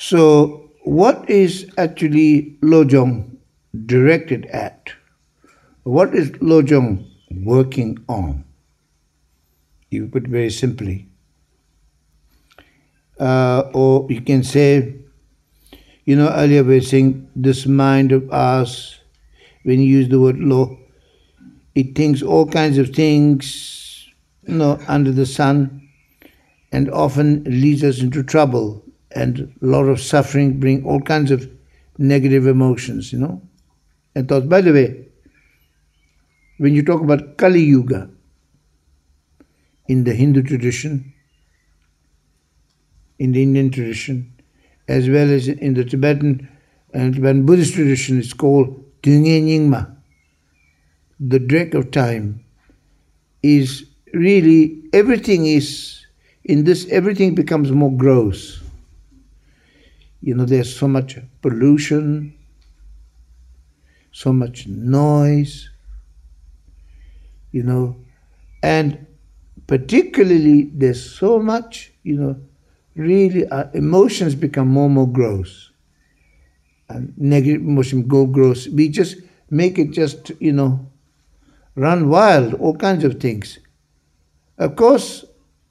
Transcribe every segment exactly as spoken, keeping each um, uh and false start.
So, what is actually Lojong directed at? What is Lojong working on? You put it very simply. Uh, or you can say, you know, earlier we were saying this mind of ours, when you use the word lo, it thinks all kinds of things, you know, under the sun, and often leads us into trouble and a lot of suffering, bring all kinds of negative emotions, you know, and thoughts. By the way, when you talk about Kali Yuga in the Hindu tradition, in the Indian tradition, as well as in the Tibetan and Tibetan Buddhist tradition, it's called Dungye Nyingma. The dreck of time is really, everything is, in this, everything becomes more gross. You know, there's so much pollution, so much noise, you know, and particularly there's so much, you know, really our emotions become more and more gross. And negative emotions go gross. We just make it just, you know, run wild, all kinds of things. Of course,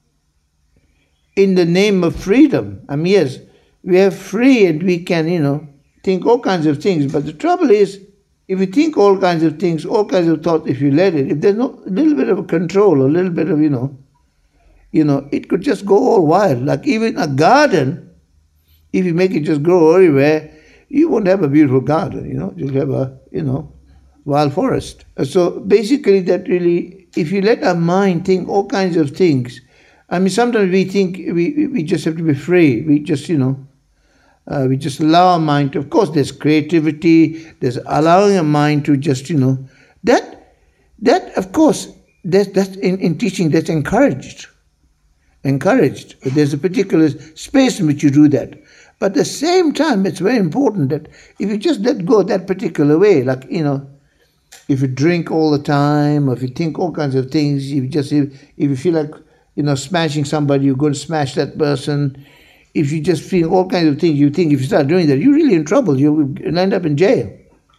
in the name of freedom, I mean, yes, we are free and we can, you know, think all kinds of things. But the trouble is, if you think all kinds of things, all kinds of thoughts, if you let it, if there's no a little bit of control, a little bit of, you know, you know, it could just go all wild. Like even a garden, if you make it just grow everywhere, you won't have a beautiful garden, you know, you'll have a, you know, wild forest. So basically that really, if you let our mind think all kinds of things, I mean, sometimes we think we, we just have to be free. We just, you know, uh, we just allow our mind to, of course, there's creativity, there's allowing a mind to just, you know, that, that of course, that's, that's in, in teaching, that's encouraged. Encouraged. There's a particular space in which you do that. But at the same time, it's very important that if you just let go that particular way, like, you know, if you drink all the time, or if you think all kinds of things, if you just, if, if you feel like, you know, smashing somebody, you're going to smash that person. If you just feel all kinds of things, you think if you start doing that, you're really in trouble. You'll end up in jail.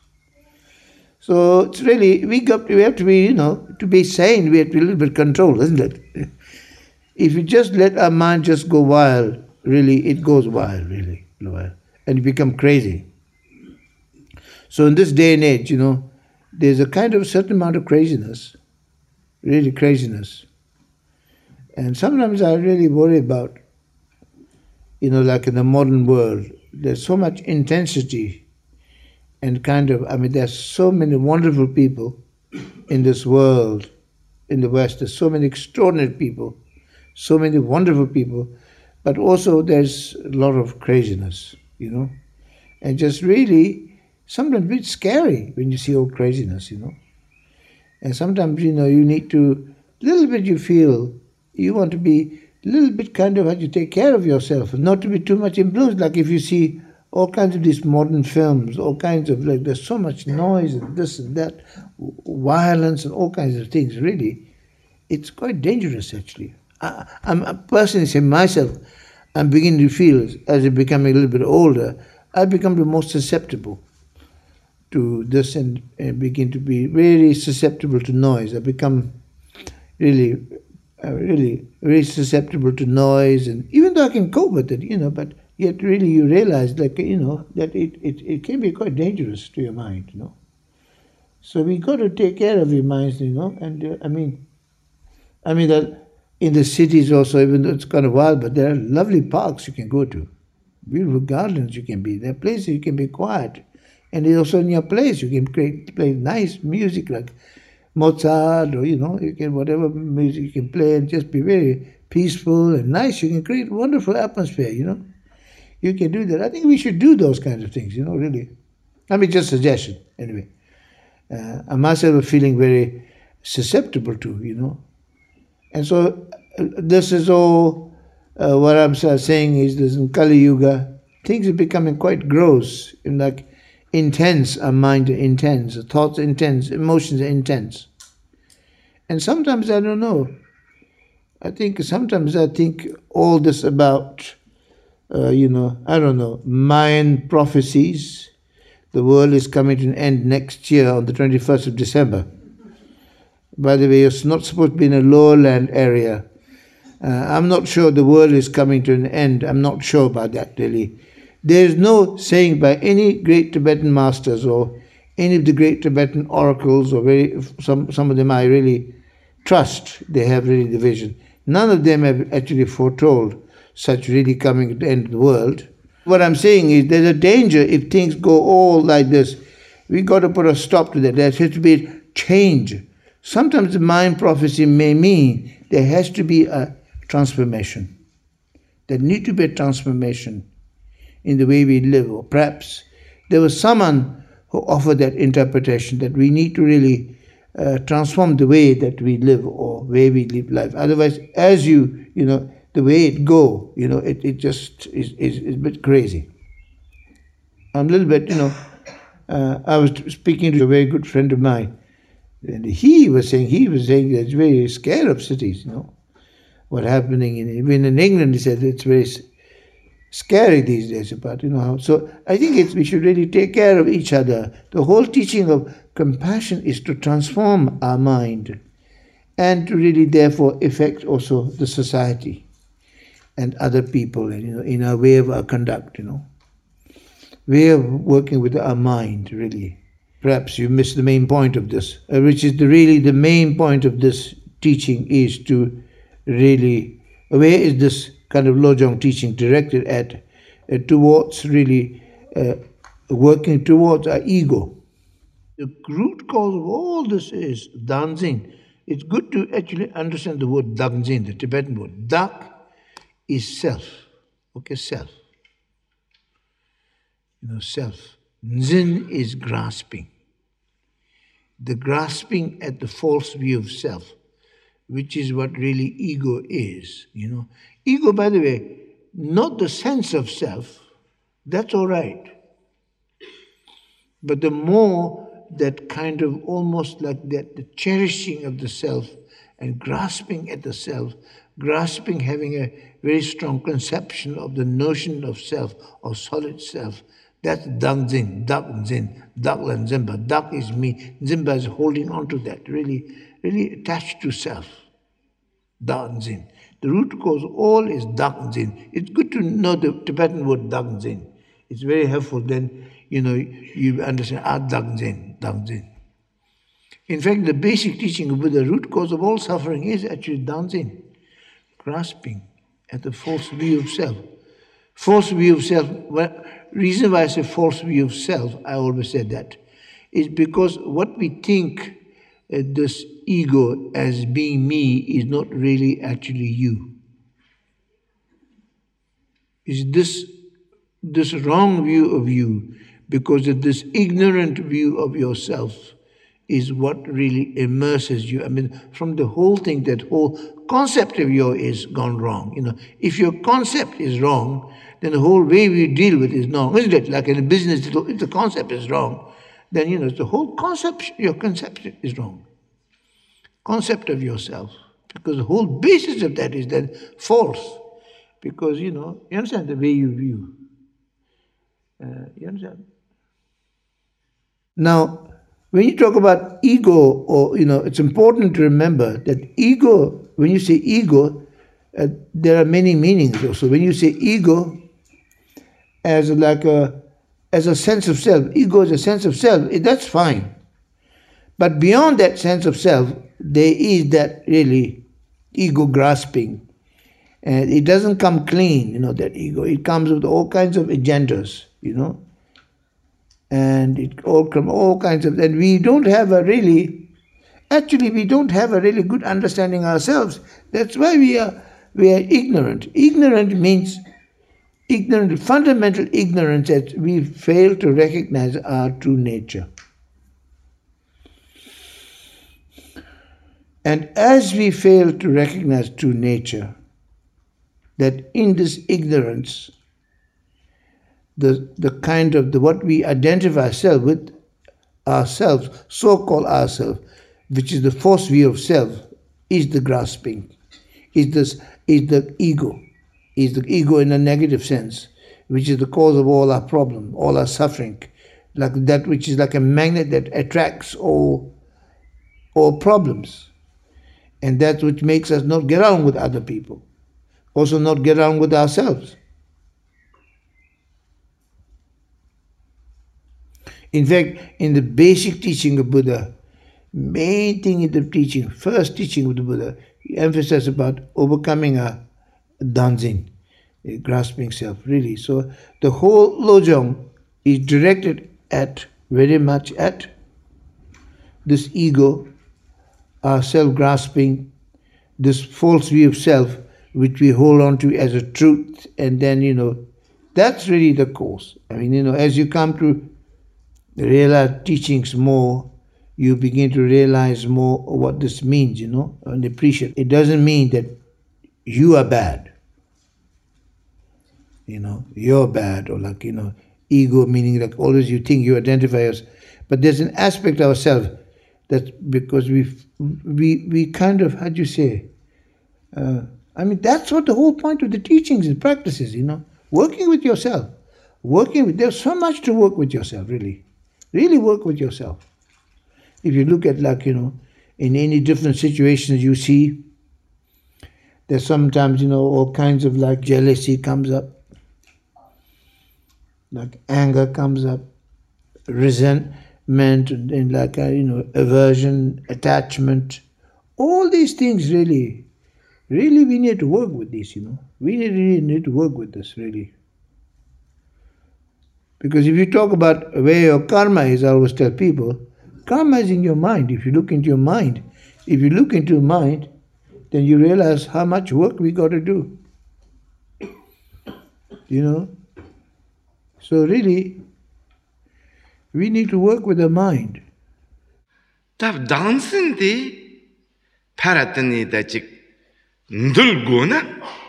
So it's really, we got, we have to be, you know, to be sane, we have to be a little bit controlled, isn't it? If you just let our mind just go wild, really, it goes wild, really, wild, and you become crazy. So in this day and age, you know, there's a kind of certain amount of craziness, really craziness. And sometimes I really worry about, you know, like in the modern world, there's so much intensity and kind of, I mean, there's so many wonderful people in this world, in the West, there's so many extraordinary people, so many wonderful people, but also there's a lot of craziness, you know, and just really, sometimes a bit scary when you see all craziness, you know. And sometimes, you know, you need to, a little bit you feel, you want to be a little bit kind of how you take care of yourself, not to be too much influenced. Like if you see all kinds of these modern films, all kinds of, like, there's so much noise and this and that, violence and all kinds of things, really, it's quite dangerous actually. I, I'm I personally saying myself, I'm beginning to feel, as I'm becoming a little bit older, I become the most susceptible to this and, and begin to be very susceptible to noise. I become really Uh, really very susceptible to noise, and even though I can cope with it, you know, but yet really you realize, like, you know, that it, it, it can be quite dangerous to your mind, you know. So we got to take care of your minds, you know, and uh, I mean, I mean that in the cities also, even though it's kind of wild, but there are lovely parks you can go to, beautiful gardens you can be, there are places you can be quiet, and also in your place you can create, play nice music like Mozart, or, you know, you can, whatever music you can play and just be very peaceful and nice. You can create a wonderful atmosphere, you know. You can do that. I think we should do those kinds of things, you know, really. I mean, just suggestion, anyway. Uh, I myself am feeling very susceptible to, you know. And so uh, this is all, uh, what I'm saying is this in Kali Yuga, things are becoming quite gross, in like, intense, our mind are intense, our thoughts are intense, emotions are intense. And sometimes I don't know. I think sometimes I think all this about uh, you know, I don't know, Mayan prophecies. The world is coming to an end next year on the twenty-first of December. By the way, it's not supposed to be in a lowland area. Uh, I'm not sure the world is coming to an end. I'm not sure about that, really. There is no saying by any great Tibetan masters or any of the great Tibetan oracles, or very, some, some of them I really trust, they have really the vision. None of them have actually foretold such really coming to the end of the world. What I'm saying is there's a danger if things go all like this. We've got to put a stop to that. There has to be a change. Sometimes the Mayan prophecy may mean there has to be a transformation. There needs to be a transformation in the way we live. Or perhaps there was someone who offered that interpretation that we need to really uh, transform the way that we live or way we live life. Otherwise, as you, you know, the way it go, you know, it, it just is, is, is a bit crazy. I'm a little bit, you know, uh, I was speaking to a very good friend of mine, and he was saying, he was saying that it's very scared of cities, you know, what's happening in, even in England, he said it's very scary these days about, you know, how, so I think it's, we should really take care of each other. The whole teaching of compassion is to transform our mind and to really therefore affect also the society and other people, and, you know, in our way of our conduct, you know, way of working with our mind, really. Perhaps you missed the main point of this, uh, which is the really the main point of this teaching is to really, where is this kind of Lojong teaching directed at, uh, towards really uh, working towards our ego. The root cause of all this is Danzin. It's good to actually understand the word Danzin, the Tibetan word. Dak is self, okay, self. You know, self. Nzin is grasping. The grasping at the false view of self, which is what really ego is, you know. Ego, by the way, not the sense of self, that's all right. But the more that kind of almost like that, the cherishing of the self and grasping at the self, grasping, having a very strong conception of the notion of self or solid self, that's Danzin, Dak Zin, Daklan Zimba. Dak is me, Zimba is holding on to that, really, really attached to self. Danzin. The root cause all is Danzin. It's good to know the Tibetan word Danzin. It's very helpful. Then, you know, you understand Ah Danzin, Danzin. In fact, the basic teaching of the root cause of all suffering is actually Danzin, grasping at the false view of self. False view of self. Well, reason why I say false view of self, I always said that, is because what we think uh, this ego as being me is not really actually you. Is this this wrong view of you, because of this ignorant view of yourself is what really immerses you. I mean, from the whole thing, that whole concept of you is gone wrong. You know, if your concept is wrong, then the whole way we deal with it is wrong, isn't it? Like in a business, if the concept is wrong, then, you know, the whole concept, your conception is wrong. Concept of yourself. Because the whole basis of that is then false. Because, you know, you understand the way you view. Uh, you understand? Now, when you talk about ego, or, you know, it's important to remember that ego, when you say ego, uh, there are many meanings also. When you say ego, as like a as a sense of self, ego is a sense of self, that's fine. But beyond that sense of self, there is that really ego grasping. And it doesn't come clean, you know, that ego. It comes with all kinds of agendas, you know. And it all comes all kinds of, and we don't have a really, actually we don't have a really good understanding ourselves. That's why we are we are ignorant. Ignorant means ignorant, fundamental ignorance, that we fail to recognize our true nature. And as we fail to recognize true nature, that in this ignorance, the the kind of the what we identify ourselves with, ourselves, so-called ourselves, which is the false view of self, is the grasping, is this is the ego, is the ego in a negative sense, which is the cause of all our problem, all our suffering, like that which is like a magnet that attracts all, all problems. And that which makes us not get on with other people, also not get on with ourselves. In fact, in the basic teaching of Buddha, main thing in the teaching, first teaching of the Buddha, he emphasized about overcoming our danzin, a grasping self, really. So the whole Lojong is directed at, very much at, this ego, our self-grasping, this false view of self, which we hold on to as a truth, and then, you know, that's really the cause. I mean, you know, as you come to realize teachings more, you begin to realize more what this means, you know, and appreciate. It doesn't mean that you are bad, you know, you're bad, or like, you know, ego meaning like always you think you identify us. But there's an aspect of ourselves that because we we we kind of, how do you say, uh, I mean, that's what the whole point of the teachings and practices, you know, working with yourself, working with, there's so much to work with yourself, really, really work with yourself. If you look at, like, you know, in any different situations you see, there's sometimes, you know, all kinds of like jealousy comes up, like anger comes up, resentment, and, and like, uh, you know, aversion, attachment, all these things really, really we need to work with this, you know. We really, really need to work with this, really. Because if you talk about where your karma is, I always tell people, karma is in your mind. If you look into your mind, if you look into your mind, then you realize how much work we got to do. You know? So really, we need to work with the mind. tab dancing the paratani da chik ndul gona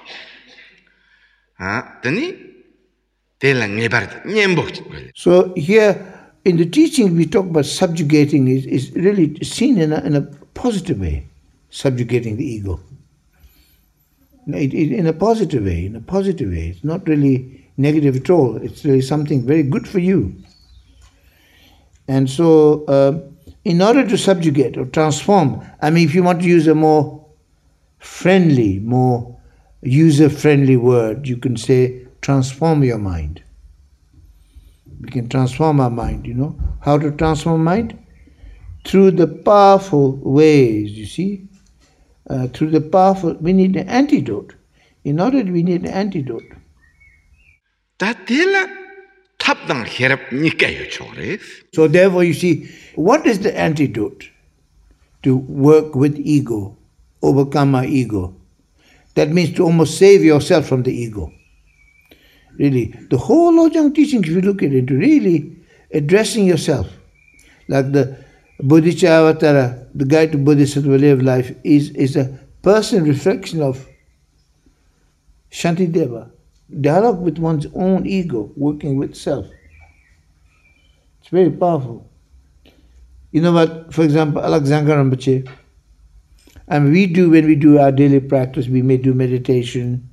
ah tani telang ngebar nyembok. So here in the teaching we talk about subjugating is, is really seen in a, in a positive way, subjugating the ego. It, it, in a positive way, in a positive way. It's not really negative at all. It's really something very good for you. And so, uh, in order to subjugate or transform, I mean, if you want to use a more friendly, more user-friendly word, you can say transform your mind. We can transform our mind, you know. How to transform mind? Through the powerful ways, you see. Uh, through the powerful, we need an antidote. In order, we need an antidote. So therefore, you see, what is the antidote to work with ego, overcome our ego? That means to almost save yourself from the ego. Really, the whole Lojong teaching, if you look at it, really addressing yourself. Like the Bodhisattva, the guide to Bodhisattva way of life, is, is a personal reflection of Shantideva. Dialogue with one's own ego, working with self. It's very powerful. You know what, for example, Alexander Rinpoche, and we do, when we do our daily practice, we may do meditation,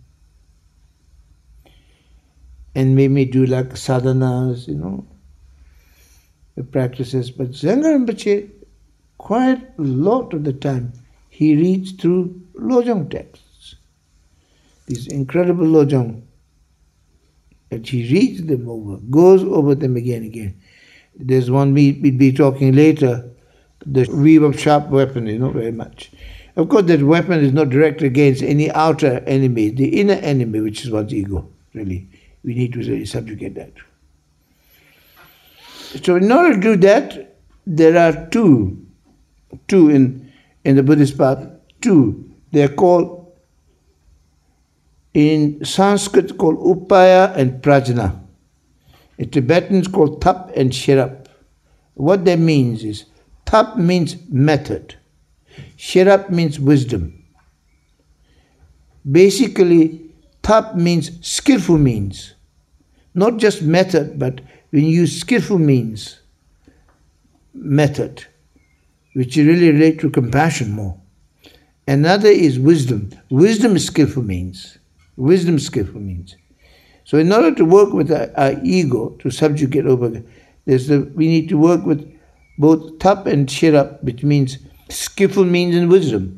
and we may do like sadhanas, you know, the practices. But Zangar Rinpoche, quite a lot of the time, he reads through Lojong texts. These incredible Lojong. And he reads them over, goes over them again and again. There's one we, we'll be talking later, the weave of sharp weapon, you know, very much. Of course, that weapon is not directed against any outer enemy, the inner enemy, which is one's ego, really. We need to really subjugate that. So in order to do that, there are two, two in, in the Buddhist path, two. They're called, in Sanskrit called Upaya and Prajna. In Tibetan it's called Tap and Shirap. What that means is, Tap means method. Shirap means wisdom. Basically, Tap means skillful means. Not just method, but when you use skillful means, method, which really relate to compassion more. Another is wisdom. Wisdom is skillful means. Wisdom skillful means. So in order to work with our, our ego, to subjugate over, there's the, we need to work with both tap and shirap, which means skillful means in wisdom.